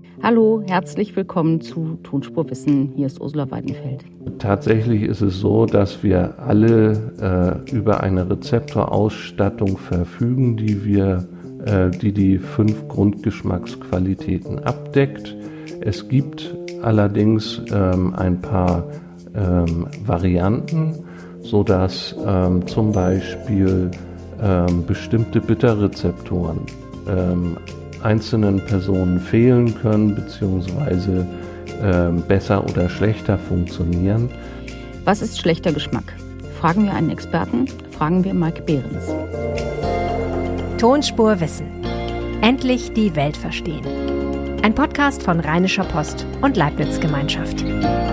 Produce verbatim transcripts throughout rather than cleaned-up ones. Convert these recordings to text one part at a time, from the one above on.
Hallo, herzlich willkommen zu Tonspur Wissen. Hier ist Ursula Weidenfeld. Tatsächlich ist es so, dass wir alle äh, über eine Rezeptorausstattung verfügen, die wir, äh, die die fünf Grundgeschmacksqualitäten abdeckt. Es gibt allerdings ähm, ein paar ähm, Varianten, sodass ähm, zum Beispiel ähm, bestimmte Bitterrezeptoren ähm, einzelnen Personen fehlen können bzw. äh, besser oder schlechter funktionieren. Was ist schlechter Geschmack? Fragen wir einen Experten, fragen wir Mike Behrens. Tonspur Wissen. Endlich die Welt verstehen. Ein Podcast von Rheinischer Post und Leibniz Gemeinschaft.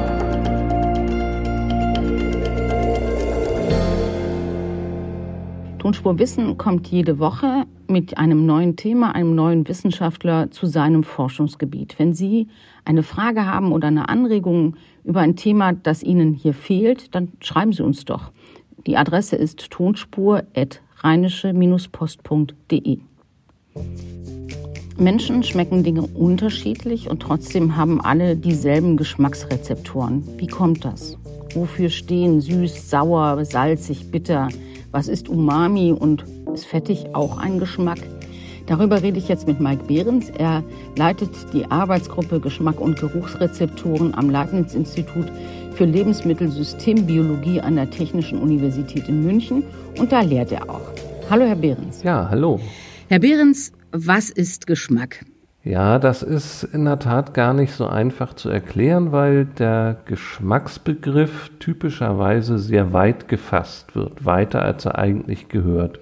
Tonspur Wissen kommt jede Woche mit einem neuen Thema, einem neuen Wissenschaftler zu seinem Forschungsgebiet. Wenn Sie eine Frage haben oder eine Anregung über ein Thema, das Ihnen hier fehlt, dann schreiben Sie uns doch. Die Adresse ist tonspur at rheinische post punkt de. Menschen schmecken Dinge unterschiedlich und trotzdem haben alle dieselben Geschmacksrezeptoren. Wie kommt das? Wofür stehen süß, sauer, salzig, bitter? Was ist Umami und ist fettig auch ein Geschmack? Darüber rede ich jetzt mit Mike Behrens. Er leitet die Arbeitsgruppe Geschmack und Geruchsrezeptoren am Leibniz-Institut für Lebensmittelsystembiologie an der Technischen Universität in München und da lehrt er auch. Hallo, Herr Behrens. Ja, hallo. Herr Behrens, was ist Geschmack? Ja, das ist in der Tat gar nicht so einfach zu erklären, weil der Geschmacksbegriff typischerweise sehr weit gefasst wird, weiter als er eigentlich gehört.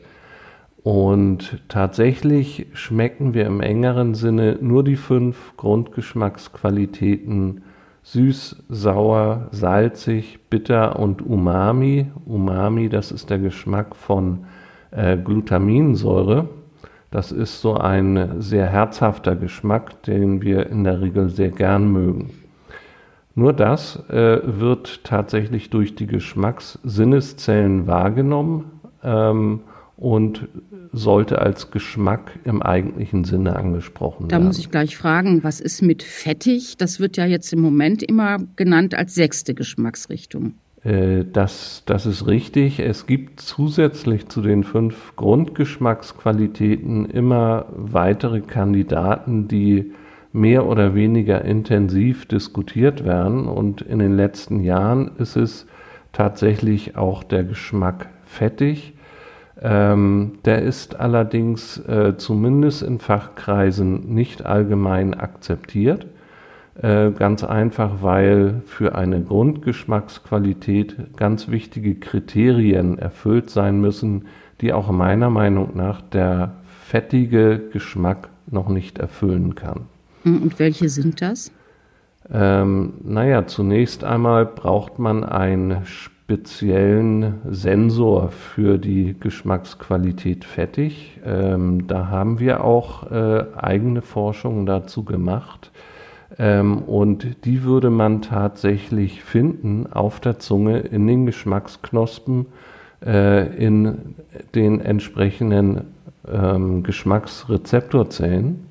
Und tatsächlich schmecken wir im engeren Sinne nur die fünf Grundgeschmacksqualitäten süß, sauer, salzig, bitter und Umami. Umami, das ist der Geschmack von äh, Glutaminsäure. Das ist so ein sehr herzhafter Geschmack, den wir in der Regel sehr gern mögen. Nur das äh, wird tatsächlich durch die Geschmackssinneszellen wahrgenommen ähm, und sollte als Geschmack im eigentlichen Sinne angesprochen da werden. Da muss ich gleich fragen, was ist mit fettig? Das wird ja jetzt im Moment immer genannt als sechste Geschmacksrichtung. Das, das ist richtig. Es gibt zusätzlich zu den fünf Grundgeschmacksqualitäten immer weitere Kandidaten, die mehr oder weniger intensiv diskutiert werden. Und in den letzten Jahren ist es tatsächlich auch der Geschmack fettig. Ähm, der ist allerdings äh, zumindest in Fachkreisen nicht allgemein akzeptiert. Ganz einfach, weil für eine Grundgeschmacksqualität ganz wichtige Kriterien erfüllt sein müssen, die auch meiner Meinung nach der fettige Geschmack noch nicht erfüllen kann. Und welche sind das? Ähm, naja, zunächst einmal braucht man einen speziellen Sensor für die Geschmacksqualität fettig. Ähm, da haben wir auch äh, eigene Forschungen dazu gemacht. Ähm, und die würde man tatsächlich finden auf der Zunge, in den Geschmacksknospen, äh, in den entsprechenden ähm, Geschmacksrezeptorzellen.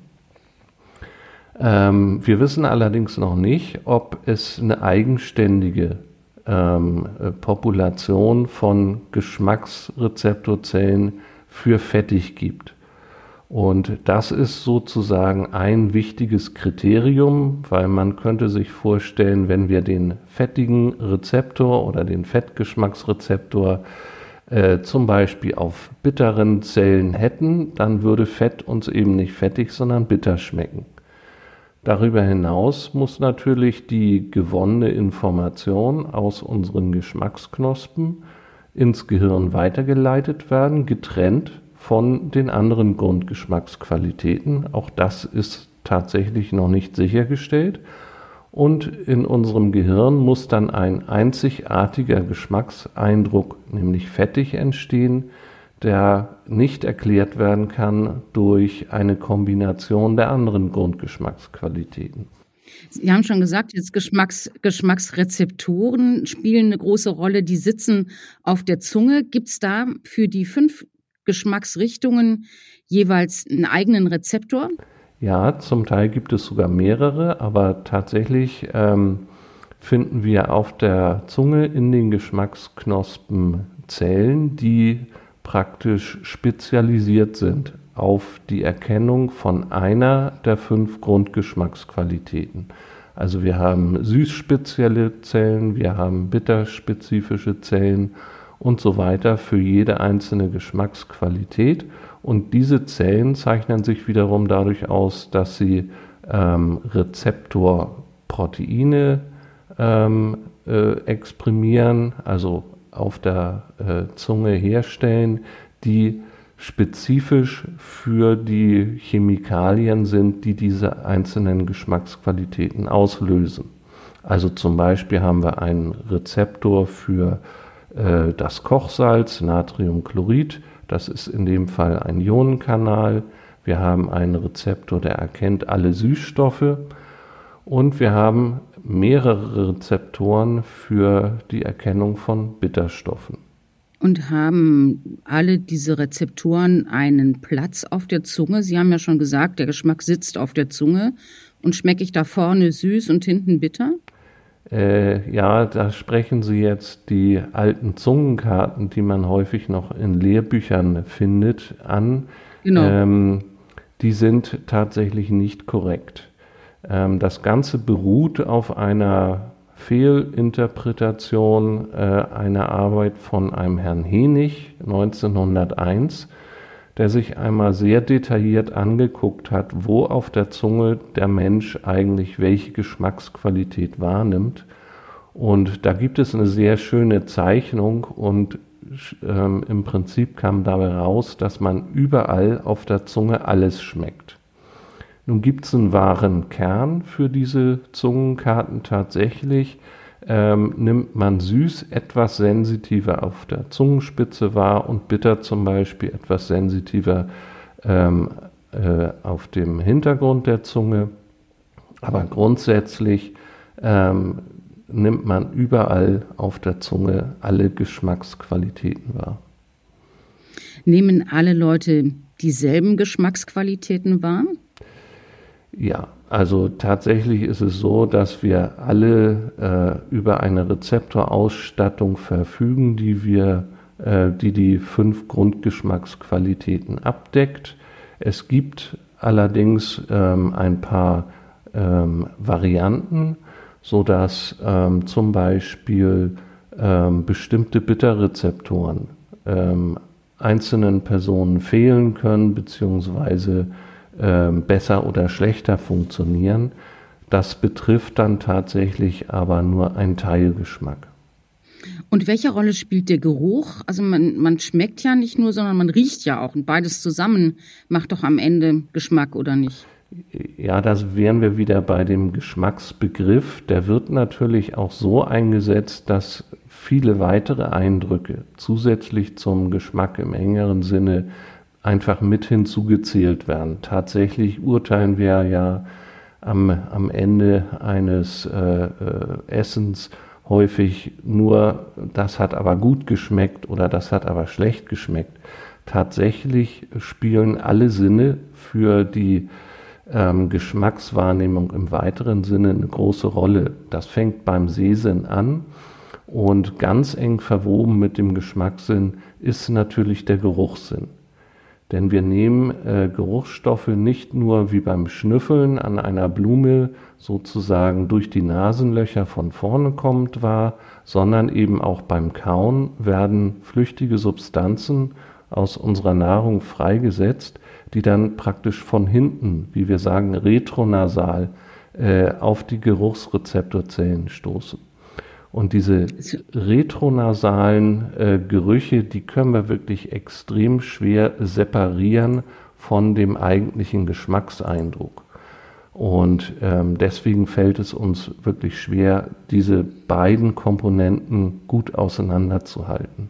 Ähm, wir wissen allerdings noch nicht, ob es eine eigenständige ähm, Population von Geschmacksrezeptorzellen für fettig gibt. Und das ist sozusagen ein wichtiges Kriterium, weil man könnte sich vorstellen, wenn wir den fettigen Rezeptor oder den Fettgeschmacksrezeptor äh, zum Beispiel auf bitteren Zellen hätten, dann würde Fett uns eben nicht fettig, sondern bitter schmecken. Darüber hinaus muss natürlich die gewonnene Information aus unseren Geschmacksknospen ins Gehirn weitergeleitet werden, getrennt von den anderen Grundgeschmacksqualitäten. Auch das ist tatsächlich noch nicht sichergestellt. Und in unserem Gehirn muss dann ein einzigartiger Geschmackseindruck, nämlich fettig, entstehen, der nicht erklärt werden kann durch eine Kombination der anderen Grundgeschmacksqualitäten. Sie haben schon gesagt, jetzt Geschmacks, Geschmacksrezeptoren spielen eine große Rolle, die sitzen auf der Zunge. Gibt es da für die fünf Geschmacksrichtungen jeweils einen eigenen Rezeptor? Ja, zum Teil gibt es sogar mehrere, aber tatsächlich ähm, finden wir auf der Zunge in den Geschmacksknospen Zellen, die praktisch spezialisiert sind auf die Erkennung von einer der fünf Grundgeschmacksqualitäten. Also wir haben süßspezielle Zellen, wir haben bitterspezifische Zellen und so weiter für jede einzelne Geschmacksqualität. Und diese Zellen zeichnen sich wiederum dadurch aus, dass sie ähm, Rezeptorproteine ähm, äh, exprimieren, also auf der äh, Zunge herstellen, die spezifisch für die Chemikalien sind, die diese einzelnen Geschmacksqualitäten auslösen. Also zum Beispiel haben wir einen Rezeptor für äh, das Kochsalz, Natriumchlorid. Das ist in dem Fall ein Ionenkanal. Wir haben einen Rezeptor, der erkennt alle Süßstoffe. Und wir haben mehrere Rezeptoren für die Erkennung von Bitterstoffen. Und haben alle diese Rezeptoren einen Platz auf der Zunge? Sie haben ja schon gesagt, der Geschmack sitzt auf der Zunge. Und schmecke ich da vorne süß und hinten bitter? Äh, ja, da sprechen Sie jetzt die alten Zungenkarten, die man häufig noch in Lehrbüchern findet, an. Genau. Ähm, die sind tatsächlich nicht korrekt. Ähm, das Ganze beruht auf einer Fehlinterpretation äh, einer Arbeit von einem Herrn Hennig neunzehnhunderteins, der sich einmal sehr detailliert angeguckt hat, wo auf der Zunge der Mensch eigentlich welche Geschmacksqualität wahrnimmt. Und da gibt es eine sehr schöne Zeichnung und ähm, im Prinzip kam dabei raus, dass man überall auf der Zunge alles schmeckt. Nun gibt es einen wahren Kern für diese Zungenkarten tatsächlich. Ähm, nimmt man süß etwas sensitiver auf der Zungenspitze wahr und bitter zum Beispiel etwas sensitiver ähm, äh, auf dem Hintergrund der Zunge. Aber grundsätzlich ähm, nimmt man überall auf der Zunge alle Geschmacksqualitäten wahr. Nehmen alle Leute dieselben Geschmacksqualitäten wahr? Ja, also tatsächlich ist es so, dass wir alle äh, über eine Rezeptorausstattung verfügen, die wir, äh, die die fünf Grundgeschmacksqualitäten abdeckt. Es gibt allerdings ähm, ein paar ähm, Varianten, sodass ähm, zum Beispiel ähm, bestimmte Bitterrezeptoren ähm, einzelnen Personen fehlen können, beziehungsweise besser oder schlechter funktionieren. Das betrifft dann tatsächlich aber nur einen Teilgeschmack. Und welche Rolle spielt der Geruch? Also man, man schmeckt ja nicht nur, sondern man riecht ja auch. Und beides zusammen macht doch am Ende Geschmack, oder nicht? Ja, das wären wir wieder bei dem Geschmacksbegriff. Der wird natürlich auch so eingesetzt, dass viele weitere Eindrücke zusätzlich zum Geschmack im engeren Sinne einfach mit hinzugezählt werden. Tatsächlich urteilen wir ja am, am Ende eines äh, äh, Essens häufig nur, das hat aber gut geschmeckt oder das hat aber schlecht geschmeckt. Tatsächlich spielen alle Sinne für die ähm, Geschmackswahrnehmung im weiteren Sinne eine große Rolle. Das fängt beim Sehsinn an und ganz eng verwoben mit dem Geschmackssinn ist natürlich der Geruchssinn. Denn wir nehmen äh, Geruchsstoffe nicht nur wie beim Schnüffeln an einer Blume sozusagen durch die Nasenlöcher von vorne kommend wahr, sondern eben auch beim Kauen werden flüchtige Substanzen aus unserer Nahrung freigesetzt, die dann praktisch von hinten, wie wir sagen, retronasal äh, auf die Geruchsrezeptorzellen stoßen. Und diese retronasalen äh, Gerüche, die können wir wirklich extrem schwer separieren von dem eigentlichen Geschmackseindruck. Und ähm, deswegen fällt es uns wirklich schwer, diese beiden Komponenten gut auseinanderzuhalten.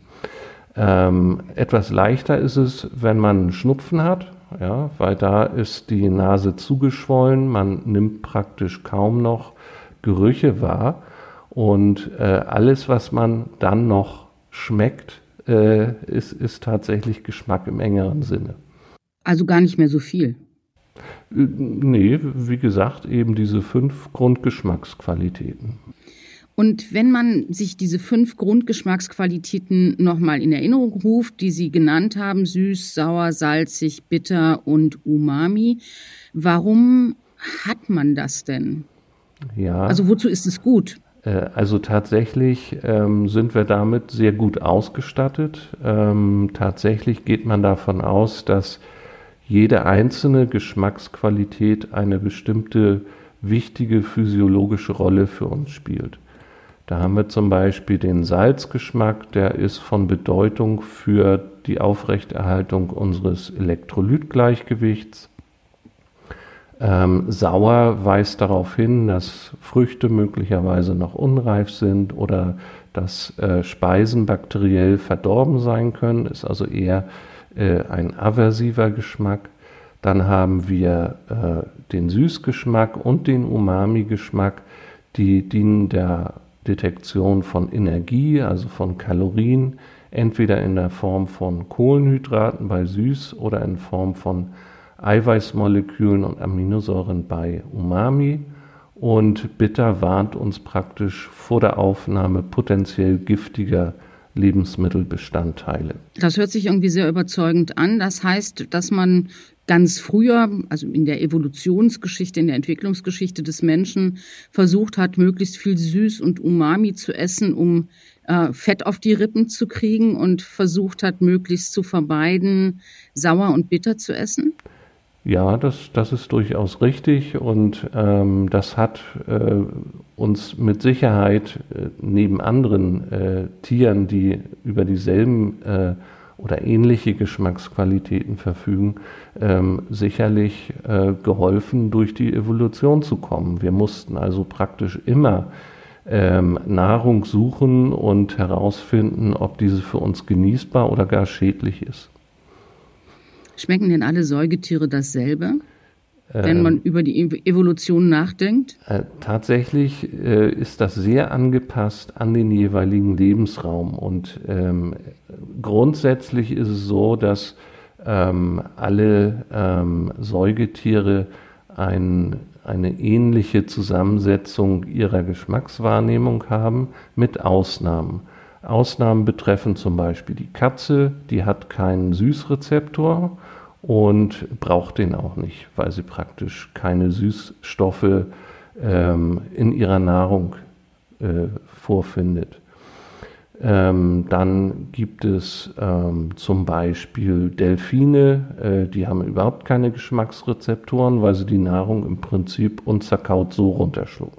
Ähm, etwas leichter ist es, wenn man Schnupfen hat, ja, weil da ist die Nase zugeschwollen, man nimmt praktisch kaum noch Gerüche wahr. Und äh, alles, was man dann noch schmeckt, äh, ist, ist tatsächlich Geschmack im engeren Sinne. Also gar nicht mehr so viel? Nee, wie gesagt, eben diese fünf Grundgeschmacksqualitäten. Und wenn man sich diese fünf Grundgeschmacksqualitäten nochmal in Erinnerung ruft, die Sie genannt haben, süß, sauer, salzig, bitter und umami, warum hat man das denn? Ja. Also wozu ist es gut? Also tatsächlich ähm, sind wir damit sehr gut ausgestattet. Ähm, tatsächlich geht man davon aus, dass jede einzelne Geschmacksqualität eine bestimmte wichtige physiologische Rolle für uns spielt. Da haben wir zum Beispiel den Salzgeschmack, der ist von Bedeutung für die Aufrechterhaltung unseres Elektrolytgleichgewichts. Ähm, sauer weist darauf hin, dass Früchte möglicherweise noch unreif sind oder dass äh, Speisen bakteriell verdorben sein können, ist also eher äh, ein aversiver Geschmack. Dann haben wir äh, den Süßgeschmack und den Umami-Geschmack, die dienen der Detektion von Energie, also von Kalorien, entweder in der Form von Kohlenhydraten bei Süß oder in Form von Eiweißmolekülen und Aminosäuren bei Umami. Und bitter warnt uns praktisch vor der Aufnahme potenziell giftiger Lebensmittelbestandteile. Das hört sich irgendwie sehr überzeugend an. Das heißt, dass man ganz früher, also in der Evolutionsgeschichte, in der Entwicklungsgeschichte des Menschen, versucht hat, möglichst viel Süß und Umami zu essen, um äh, Fett auf die Rippen zu kriegen und versucht hat, möglichst zu vermeiden, sauer und bitter zu essen? Ja, das, das ist durchaus richtig und ähm, das hat äh, uns mit Sicherheit äh, neben anderen äh, Tieren, die über dieselben äh, oder ähnliche Geschmacksqualitäten verfügen, ähm, sicherlich äh, geholfen, durch die Evolution zu kommen. Wir mussten also praktisch immer ähm, Nahrung suchen und herausfinden, ob diese für uns genießbar oder gar schädlich ist. Schmecken denn alle Säugetiere dasselbe, wenn man über die Evolution nachdenkt? Äh, tatsächlich äh, ist das sehr angepasst an den jeweiligen Lebensraum. Und ähm, grundsätzlich ist es so, dass ähm, alle ähm, Säugetiere ein, eine ähnliche Zusammensetzung ihrer Geschmackswahrnehmung haben, mit Ausnahmen. Ausnahmen betreffen zum Beispiel die Katze, die hat keinen Süßrezeptor und braucht den auch nicht, weil sie praktisch keine Süßstoffe ähm, in ihrer Nahrung äh, vorfindet. Ähm, dann gibt es ähm, zum Beispiel Delfine, äh, die haben überhaupt keine Geschmacksrezeptoren, weil sie die Nahrung im Prinzip unzerkaut so runterschlucken.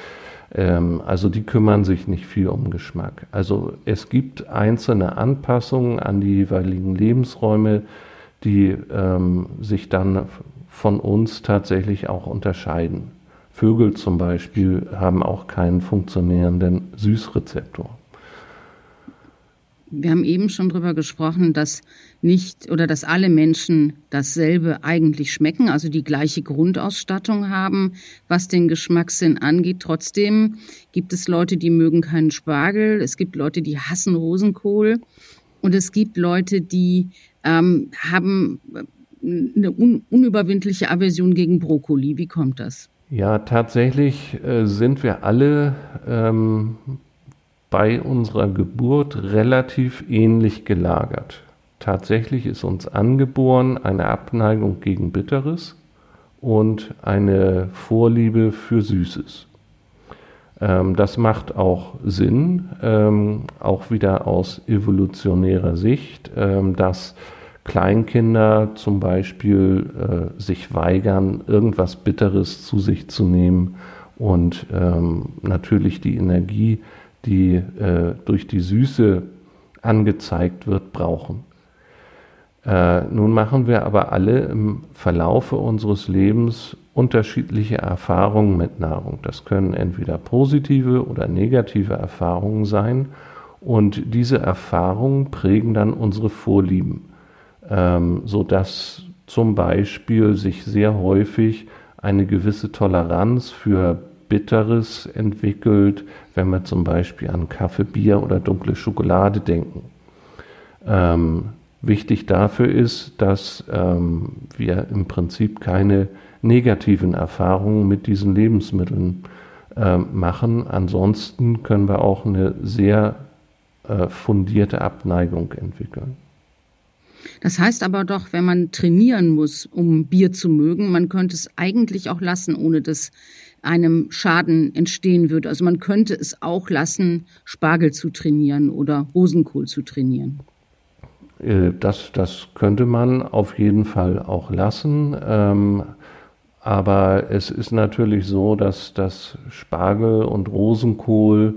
Also die kümmern sich nicht viel um Geschmack. Also es gibt einzelne Anpassungen an die jeweiligen Lebensräume, die ähm, sich dann von uns tatsächlich auch unterscheiden. Vögel zum Beispiel haben auch keinen funktionierenden Süßrezeptor. Wir haben eben schon darüber gesprochen, dass nicht oder dass alle Menschen dasselbe eigentlich schmecken, also die gleiche Grundausstattung haben, was den Geschmackssinn angeht. Trotzdem gibt es Leute, die mögen keinen Spargel, es gibt Leute, die hassen Rosenkohl und es gibt Leute, die ähm, haben eine un- unüberwindliche Aversion gegen Brokkoli. Wie kommt das? Ja, tatsächlich äh, sind wir alle ähm, bei unserer Geburt relativ ähnlich gelagert. Tatsächlich ist uns angeboren eine Abneigung gegen Bitteres und eine Vorliebe für Süßes. Ähm, das macht auch Sinn, ähm, auch wieder aus evolutionärer Sicht, ähm, dass Kleinkinder zum Beispiel äh, sich weigern, irgendwas Bitteres zu sich zu nehmen und ähm, natürlich die Energie, die äh, durch die Süße angezeigt wird, brauchen. Äh, nun machen wir aber alle im Verlaufe unseres Lebens unterschiedliche Erfahrungen mit Nahrung. Das können entweder positive oder negative Erfahrungen sein und diese Erfahrungen prägen dann unsere Vorlieben, ähm, sodass zum Beispiel sich sehr häufig eine gewisse Toleranz für Bitteres entwickelt, wenn wir zum Beispiel an Kaffee, Bier oder dunkle Schokolade denken. Ähm, Wichtig dafür ist, dass ähm, wir im Prinzip keine negativen Erfahrungen mit diesen Lebensmitteln äh, machen. Ansonsten können wir auch eine sehr äh, fundierte Abneigung entwickeln. Das heißt aber doch, wenn man trainieren muss, um Bier zu mögen, man könnte es eigentlich auch lassen, ohne dass einem Schaden entstehen würde. Also man könnte es auch lassen, Spargel zu trainieren oder Rosenkohl zu trainieren. Das, das könnte man auf jeden Fall auch lassen. Ähm, aber es ist natürlich so, dass, dass Spargel und Rosenkohl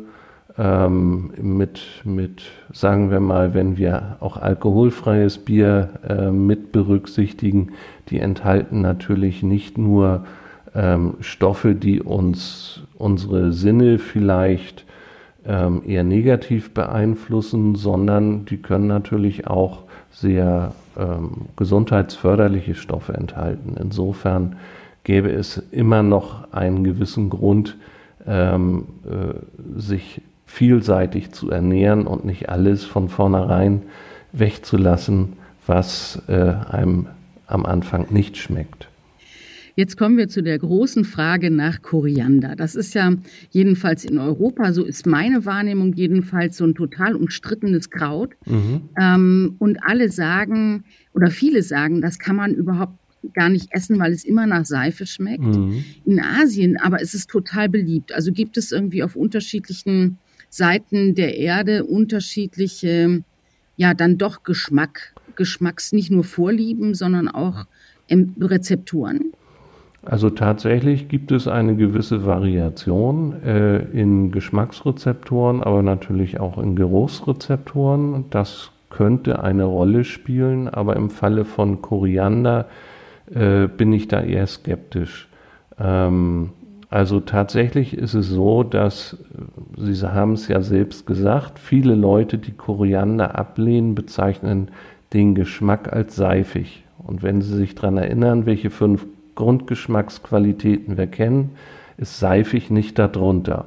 ähm, mit, mit, sagen wir mal, wenn wir auch alkoholfreies Bier äh, mit berücksichtigen, die enthalten natürlich nicht nur ähm, Stoffe, die uns unsere Sinne vielleicht ähm, eher negativ beeinflussen, sondern die können natürlich auch sehr ähm, gesundheitsförderliche Stoffe enthalten. Insofern gäbe es immer noch einen gewissen Grund, ähm, äh, sich vielseitig zu ernähren und nicht alles von vornherein wegzulassen, was äh, einem am Anfang nicht schmeckt. Jetzt kommen wir zu der großen Frage nach Koriander. Das ist ja jedenfalls in Europa, so ist meine Wahrnehmung jedenfalls, so ein total umstrittenes Kraut. Mhm. Ähm, und alle sagen, oder viele sagen, das kann man überhaupt gar nicht essen, weil es immer nach Seife schmeckt. Mhm. In Asien aber ist es total beliebt. Also gibt es irgendwie auf unterschiedlichen Seiten der Erde unterschiedliche, ja dann doch Geschmack, Geschmacks, nicht nur Vorlieben, sondern auch Rezepturen. Also tatsächlich gibt es eine gewisse Variation äh, in Geschmacksrezeptoren, aber natürlich auch in Geruchsrezeptoren. Das könnte eine Rolle spielen, aber im Falle von Koriander äh, bin ich da eher skeptisch. Ähm, also tatsächlich ist es so, dass, Sie haben es ja selbst gesagt, viele Leute, die Koriander ablehnen, bezeichnen den Geschmack als seifig. Und wenn Sie sich daran erinnern, welche fünf Grundgeschmacksqualitäten wir kennen, ist seifig nicht darunter.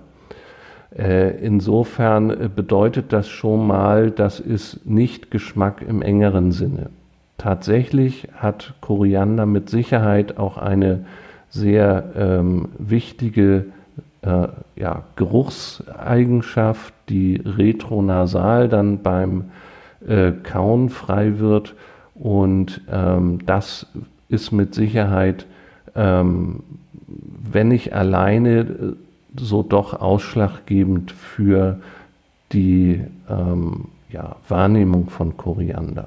Äh, insofern bedeutet das schon mal, das ist nicht Geschmack im engeren Sinne. Tatsächlich hat Koriander mit Sicherheit auch eine sehr ähm, wichtige äh, ja, Geruchseigenschaft, die retronasal dann beim äh, Kauen frei wird, und ähm, das ist mit Sicherheit, ähm, wenn nicht alleine, so doch ausschlaggebend für die ähm, ja, Wahrnehmung von Koriander.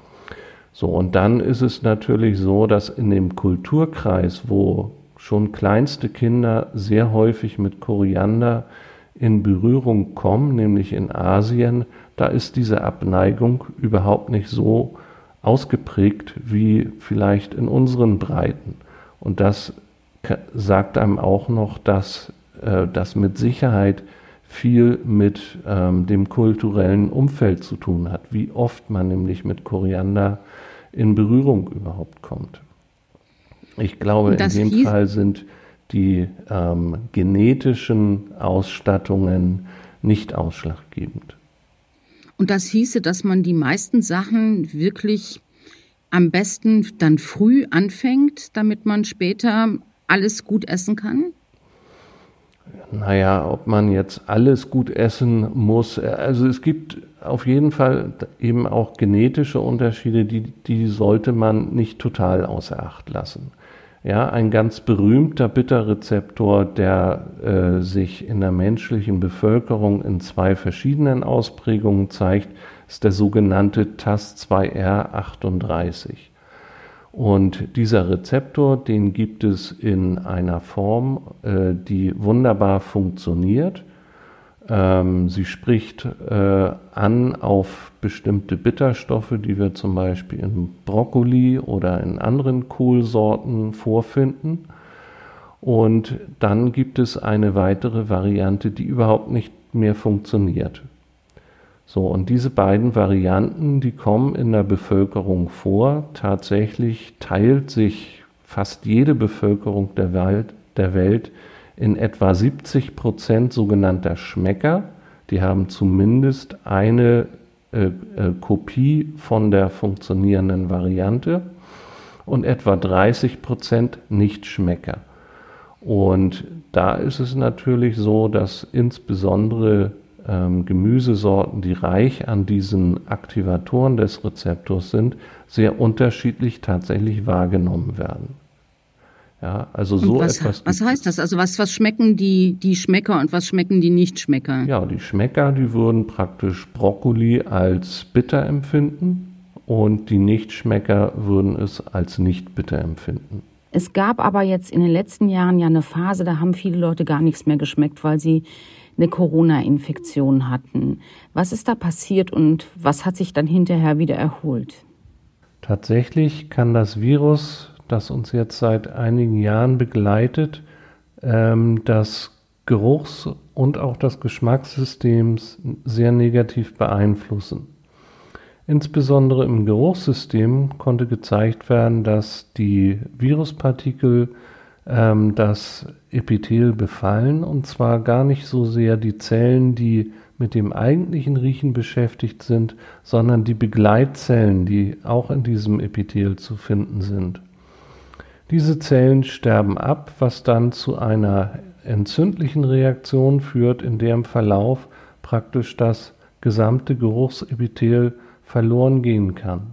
So, und dann ist es natürlich so, dass in dem Kulturkreis, wo schon kleinste Kinder sehr häufig mit Koriander in Berührung kommen, nämlich in Asien, da ist diese Abneigung überhaupt nicht so ausgeprägt wie vielleicht in unseren Breiten. Und das sagt einem auch noch, dass äh, das mit Sicherheit viel mit ähm, dem kulturellen Umfeld zu tun hat, wie oft man nämlich mit Koriander in Berührung überhaupt kommt. Ich glaube, in dem Fall sind die ähm, genetischen Ausstattungen nicht ausschlaggebend. Und das hieße, dass man die meisten Sachen wirklich am besten dann früh anfängt, damit man später alles gut essen kann? Naja, ob man jetzt alles gut essen muss, also es gibt auf jeden Fall eben auch genetische Unterschiede, die, die sollte man nicht total außer Acht lassen. Ja, ein ganz berühmter Bitterrezeptor, der äh, sich in der menschlichen Bevölkerung in zwei verschiedenen Ausprägungen zeigt, ist der sogenannte T A S zwei R achtunddreißig. Und dieser Rezeptor, den gibt es in einer Form, äh, die wunderbar funktioniert. Ähm, sie spricht äh, an auf bestimmte Bitterstoffe, die wir zum Beispiel in Brokkoli oder in anderen Kohlsorten vorfinden. Und dann gibt es eine weitere Variante, die überhaupt nicht mehr funktioniert. So, und diese beiden Varianten, die kommen in der Bevölkerung vor. Tatsächlich teilt sich fast jede Bevölkerung der Welt, der Welt in etwa siebzig Prozent sogenannter Schmecker. Die haben zumindest eine äh, äh, Kopie von der funktionierenden Variante und etwa dreißig Prozent Nichtschmecker. Und da ist es natürlich so, dass insbesondere ähm, Gemüsesorten, die reich an diesen Aktivatoren des Rezeptors sind, sehr unterschiedlich tatsächlich wahrgenommen werden. Ja, also so was, etwas. Was heißt das? Also was, was schmecken die, die Schmecker und was schmecken die Nichtschmecker? Ja, die Schmecker, die würden praktisch Brokkoli als bitter empfinden und die Nichtschmecker würden es als nicht bitter empfinden. Es gab aber jetzt in den letzten Jahren ja eine Phase, da haben viele Leute gar nichts mehr geschmeckt, weil sie eine Corona-Infektion hatten. Was ist da passiert und was hat sich dann hinterher wieder erholt? Tatsächlich kann das Virus, das uns jetzt seit einigen Jahren begleitet, ähm, das Geruchs- und auch das Geschmackssystem sehr negativ beeinflussen. Insbesondere im Geruchssystem konnte gezeigt werden, dass die Viruspartikel ähm, das Epithel befallen, und zwar gar nicht so sehr die Zellen, die mit dem eigentlichen Riechen beschäftigt sind, sondern die Begleitzellen, die auch in diesem Epithel zu finden sind. Diese Zellen sterben ab, was dann zu einer entzündlichen Reaktion führt, in der im Verlauf praktisch das gesamte Geruchsepithel verloren gehen kann.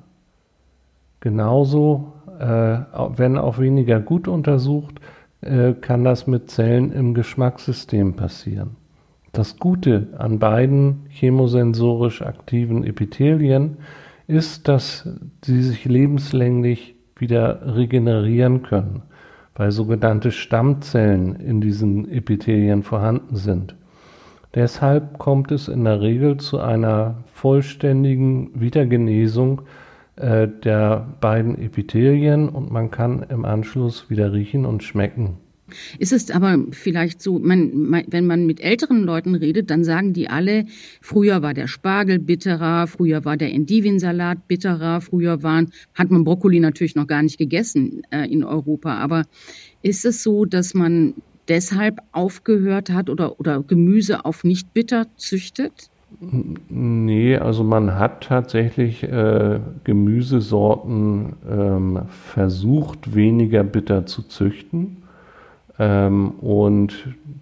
Genauso, äh, wenn auch weniger gut untersucht, äh, kann das mit Zellen im Geschmackssystem passieren. Das Gute an beiden chemosensorisch aktiven Epithelien ist, dass sie sich lebenslänglich wieder regenerieren können, weil sogenannte Stammzellen in diesen Epithelien vorhanden sind. Deshalb kommt es in der Regel zu einer vollständigen Wiedergenesung äh, der beiden Epithelien und man kann im Anschluss wieder riechen und schmecken. Ist es aber vielleicht so, man, wenn man mit älteren Leuten redet, dann sagen die alle, früher war der Spargel bitterer, früher war der Endivensalat bitterer, früher waren, hat man Brokkoli natürlich noch gar nicht gegessen äh, in Europa. Aber ist es so, dass man deshalb aufgehört hat oder, oder Gemüse auf nicht bitter züchtet? Nee, also man hat tatsächlich äh, Gemüsesorten ähm, versucht, weniger bitter zu züchten. Ähm, und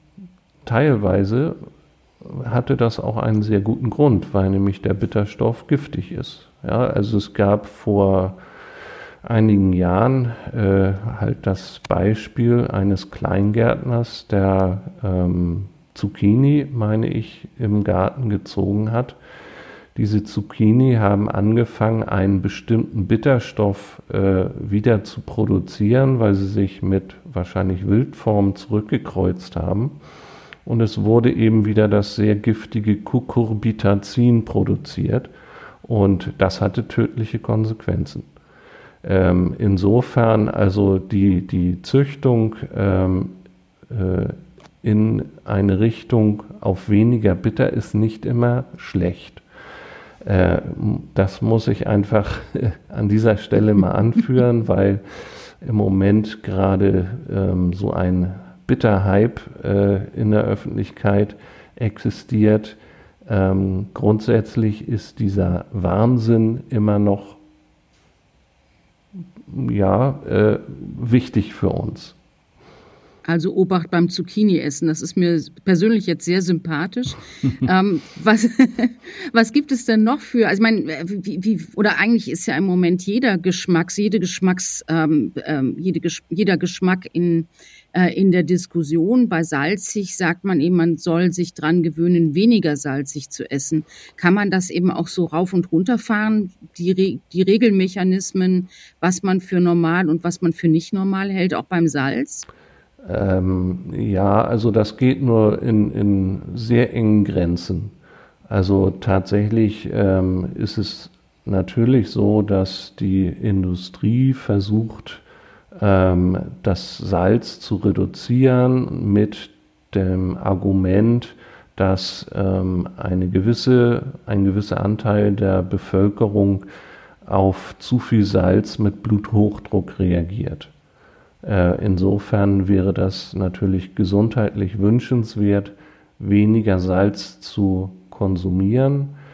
teilweise hatte das auch einen sehr guten Grund, weil nämlich der Bitterstoff giftig ist. Ja, also es gab vor einigen Jahren äh, halt das Beispiel eines Kleingärtners, der ähm, Zucchini, meine ich, im Garten gezogen hat. Diese Zucchini haben angefangen, einen bestimmten Bitterstoff äh, wieder zu produzieren, weil sie sich mit wahrscheinlich Wildformen zurückgekreuzt haben. Und es wurde eben wieder das sehr giftige Cucurbitazin produziert. Und das hatte tödliche Konsequenzen. Ähm, insofern also die, die Züchtung ähm, äh, in eine Richtung auf weniger bitter ist nicht immer schlecht. Äh, das muss ich einfach an dieser Stelle mal anführen, weil im Moment gerade ähm, so ein Bitterhype äh, in der Öffentlichkeit existiert. Ähm, grundsätzlich ist dieser Wahnsinn immer noch ja, äh, wichtig für uns. Also Obacht beim Zucchini-Essen, das ist mir persönlich jetzt sehr sympathisch. ähm, was, was gibt es denn noch für, also ich meine, wie, wie, oder eigentlich ist ja im Moment jeder Geschmacks, jede Geschmacks, ähm, ähm, jede, jeder Geschmack in, äh, in der Diskussion. Bei salzig sagt man eben, man soll sich dran gewöhnen, weniger salzig zu essen. Kann man das eben auch so rauf und runter fahren, die, Re- die Regelmechanismen, was man für normal und was man für nicht normal hält, auch beim Salz? Ähm, ja, also das geht nur in, in sehr engen Grenzen. Also tatsächlich ähm, ist es natürlich so, dass die Industrie versucht, ähm, das Salz zu reduzieren mit dem Argument, dass ähm, eine gewisse, ein gewisser Anteil der Bevölkerung auf zu viel Salz mit Bluthochdruck reagiert. Insofern wäre das natürlich gesundheitlich wünschenswert, weniger Salz zu konsumieren.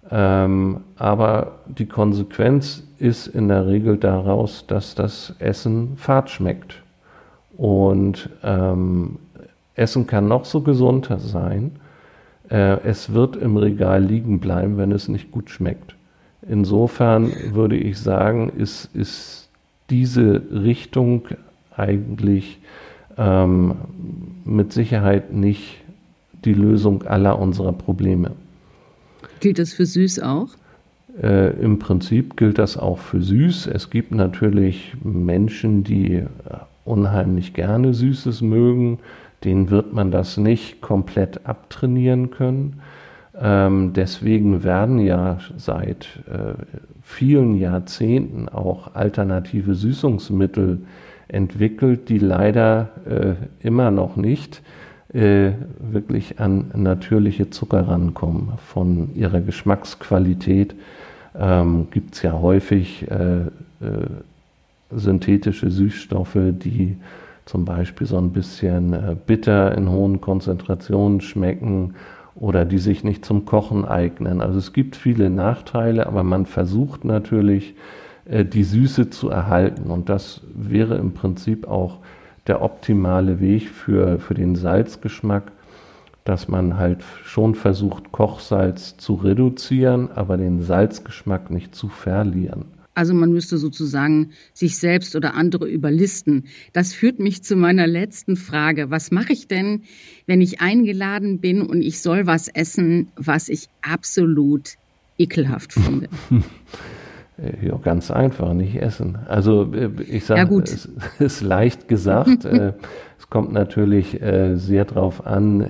Ähm, aber die Konsequenz ist in der Regel daraus, dass das Essen fad schmeckt. Und ähm, Essen kann noch so gesund sein, äh, es wird im Regal liegen bleiben, wenn es nicht gut schmeckt. Insofern würde ich sagen, ist, ist diese Richtung eigentlich ähm, mit Sicherheit nicht die Lösung aller unserer Probleme. Gilt das für süß auch? Äh, Im Prinzip gilt das auch für süß. Es gibt natürlich Menschen, die unheimlich gerne Süßes mögen. Denen wird man das nicht komplett abtrainieren können. Ähm, deswegen werden ja seit äh, vielen Jahrzehnten auch alternative Süßungsmittel entwickelt, die leider äh, immer noch nicht äh, wirklich an natürliche Zucker rankommen. Von ihrer Geschmacksqualität ähm, gibt es ja häufig äh, äh, synthetische Süßstoffe, die zum Beispiel so ein bisschen äh, bitter in hohen Konzentrationen schmecken oder die sich nicht zum Kochen eignen. Also es gibt viele Nachteile, aber man versucht natürlich, äh, die Süße zu erhalten. Und das wäre im Prinzip auch der optimale Weg für, für den Salzgeschmack, dass man halt schon versucht, Kochsalz zu reduzieren, aber den Salzgeschmack nicht zu verlieren. Also man müsste sozusagen sich selbst oder andere überlisten. Das führt mich zu meiner letzten Frage. Was mache ich denn, wenn ich eingeladen bin und ich soll was essen, was ich absolut ekelhaft finde? Ja, ganz einfach, nicht essen. Also ich sage, ja, es ist leicht gesagt. Es kommt natürlich sehr darauf an,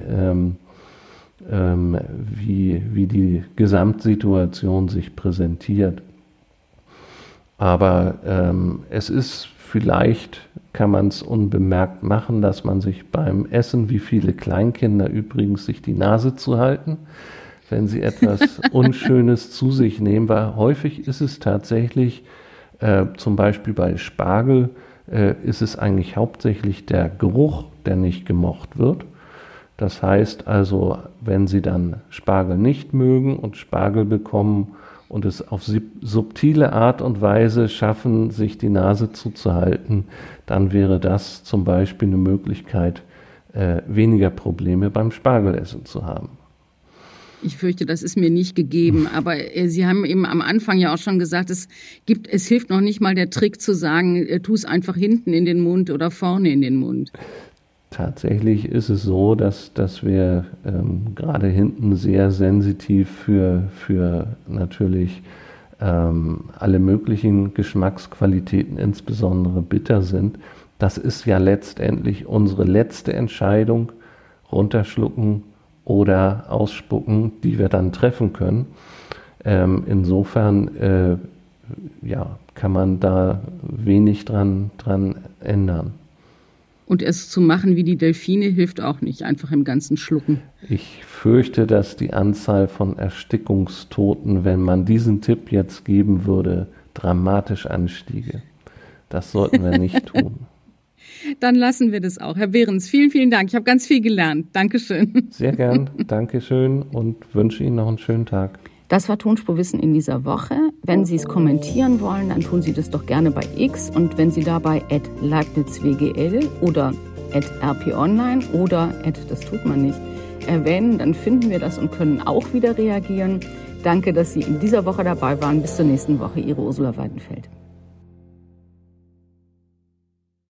wie, wie die Gesamtsituation sich präsentiert. Aber ähm, es ist vielleicht, kann man es unbemerkt machen, dass man sich beim Essen, wie viele Kleinkinder übrigens, sich die Nase zu halten, wenn sie etwas Unschönes zu sich nehmen, weil häufig ist es tatsächlich, äh, zum Beispiel bei Spargel, äh, ist es eigentlich hauptsächlich der Geruch, der nicht gemocht wird. Das heißt also, wenn Sie dann Spargel nicht mögen und Spargel bekommen, und es auf subtile Art und Weise schaffen, sich die Nase zuzuhalten, dann wäre das zum Beispiel eine Möglichkeit, äh, weniger Probleme beim Spargelessen zu haben. Ich fürchte, das ist mir nicht gegeben, aber äh, Sie haben eben am Anfang ja auch schon gesagt, es gibt, es hilft noch nicht mal der Trick zu sagen, äh, tu es einfach hinten in den Mund oder vorne in den Mund. Tatsächlich ist es so, dass, dass wir ähm, gerade hinten sehr sensitiv für, für natürlich ähm, alle möglichen Geschmacksqualitäten, insbesondere bitter sind. Das ist ja letztendlich unsere letzte Entscheidung, runterschlucken oder ausspucken, die wir dann treffen können. Ähm, insofern äh, ja, kann man da wenig dran, dran ändern. Und es zu machen wie die Delfine hilft auch nicht, einfach im ganzen Schlucken. Ich fürchte, dass die Anzahl von Erstickungstoten, wenn man diesen Tipp jetzt geben würde, dramatisch anstiege. Das sollten wir nicht tun. Dann lassen wir das auch. Herr Behrens, vielen, vielen Dank. Ich habe ganz viel gelernt. Dankeschön. Sehr gern. Dankeschön und wünsche Ihnen noch einen schönen Tag. Das war Tonspurwissen in dieser Woche. Wenn Sie es kommentieren wollen, dann tun Sie das doch gerne bei X. Und wenn Sie dabei at leibnizwgl oder at rponline oder at das tut man nicht erwähnen, dann finden wir das und können auch wieder reagieren. Danke, dass Sie in dieser Woche dabei waren. Bis zur nächsten Woche. Ihre Ursula Weidenfeld.